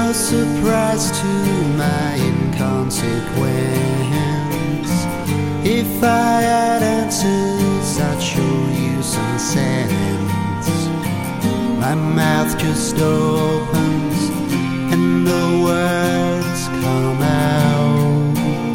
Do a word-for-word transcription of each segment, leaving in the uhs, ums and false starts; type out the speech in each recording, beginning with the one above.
no surprise to my inconsequence. If I had answers, I'd show you some sense. My mouth just opens and the words come out.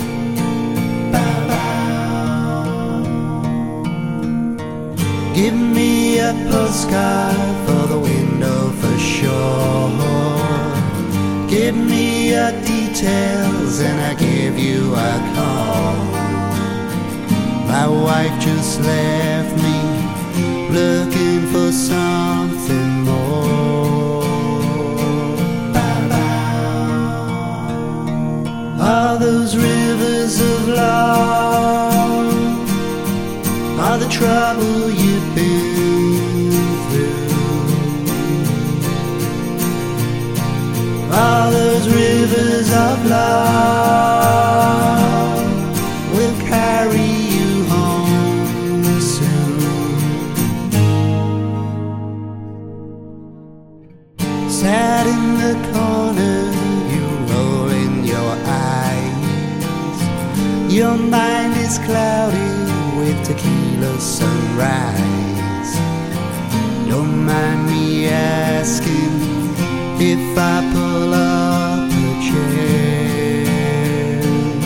Bow-bow. Give me a postcard for the window for sure. Give me your details and I give you a call. My wife just left me looking for something more. All those rivers of love are the trouble you've been through. All those rivers of love will carry you home soon. Sat in the corner, you rolling your eyes. Your mind is clouded with tequila sunrise. Don't mind me asking if I pull up a chair.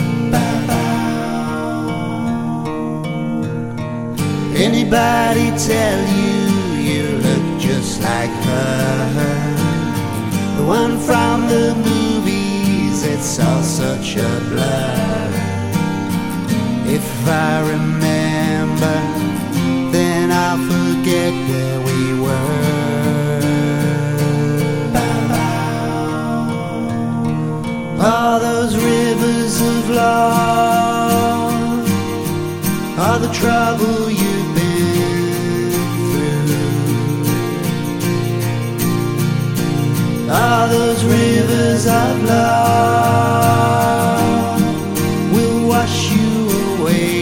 Bow-bow. Anybody tell you you look just like her? The one from the movies, it's all such a blur. If I remember, then I'll forget where we were. All those rivers of love are the trouble you've been through. All those rivers of love will wash you away.